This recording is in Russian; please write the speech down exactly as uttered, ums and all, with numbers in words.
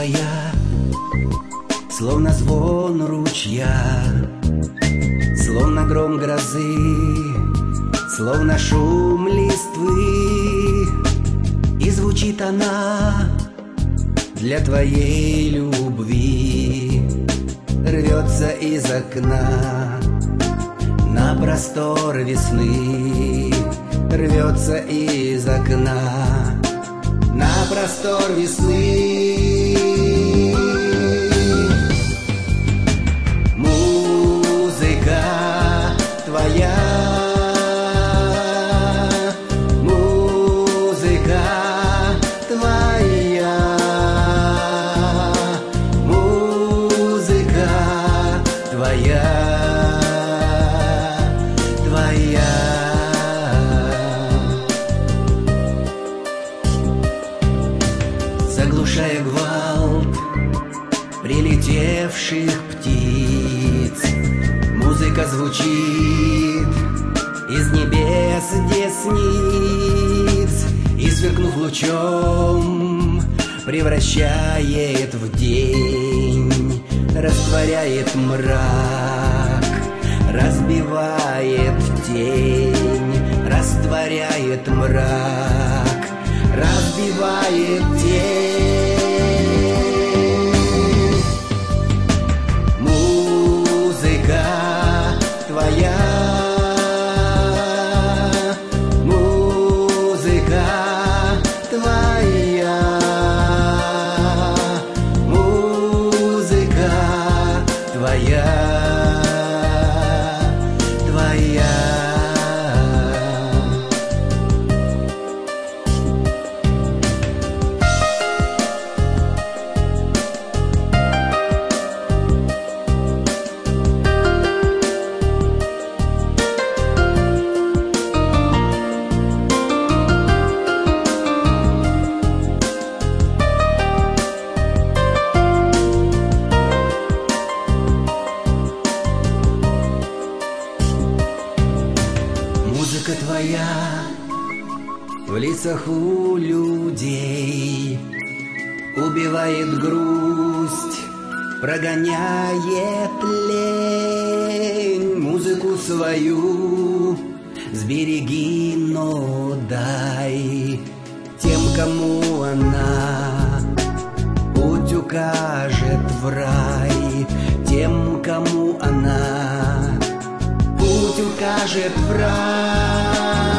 твоя, словно звон ручья, словно гром грозы, словно шум листвы. И звучит она для твоей любви, рвется из окна на простор весны, рвется из окна на простор весны. Музыка твоя, музыка твоя, музыка твоя, твоя. Заглушая гвалт прилетевших птиц, музыка звучит из небес десниц, и, сверкнув лучом, превращает в день, растворяет мрак, разбивает тень, растворяет мрак, разбивает тень. Музыка твоя, музыка твоя, музыка твоя, твоя. Музыка твоя в лицах у людей убивает грусть, прогоняет лень. Музыку свою сбереги, но дай тем, кому она путь укажет в рай, тем, кому она путь укажет в рай.